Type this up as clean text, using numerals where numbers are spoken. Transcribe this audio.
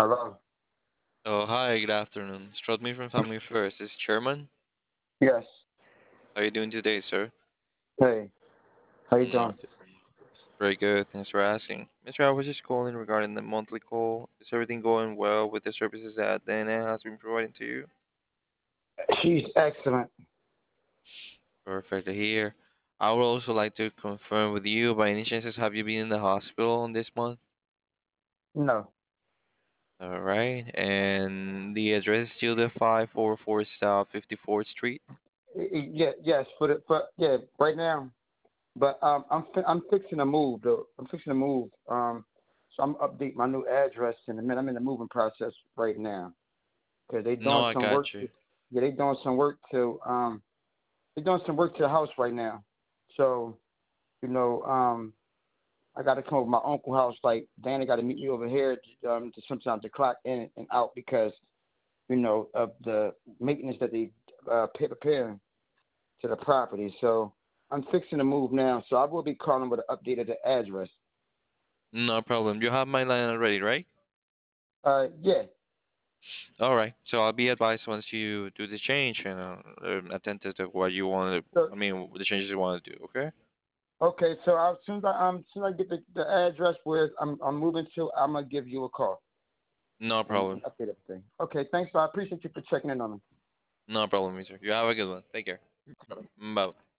Hello. Oh, hi, good afternoon. It's Rodney from Family First. This is Chairman. Yes. How are you doing today, sir? Hey. How you No, doing? very good. Thanks for asking. Mister, I was just calling regarding the monthly call. Is everything going well with the services that DNA has been providing to you? She's excellent. Perfect to hear. I would also like to confirm with you, by any chances, have you been in the hospital on this month? No. All right. And the address is still the 544 South 54th Street? Yeah. Yes. Yeah. Right now. But I'm fixing to move though. I'm fixing to move. So I'm update my new address in a minute. I'm in the moving process right now because they No, doing I some work. got you. Yeah, they doing some work to they doing some work to the house right now. So you know I got to come over to my uncle's house. Like Danny got to meet me over here to sometimes to clock in and out because of the maintenance that they preparing to the property. So I'm fixing to move now. So I will be calling with an update of the address. No problem. You have my line already, right? Yeah. All right. So I'll be advised once you do the change and attentive to what you want to. So I mean, the changes you want to do. Okay. okay. So as soon as I get the address where I'm moving to, I'm gonna give you a call No and problem. update everything. Okay. Thanks. I appreciate you for checking in on me. No problem, mister. You have a good one. Take care. Bye.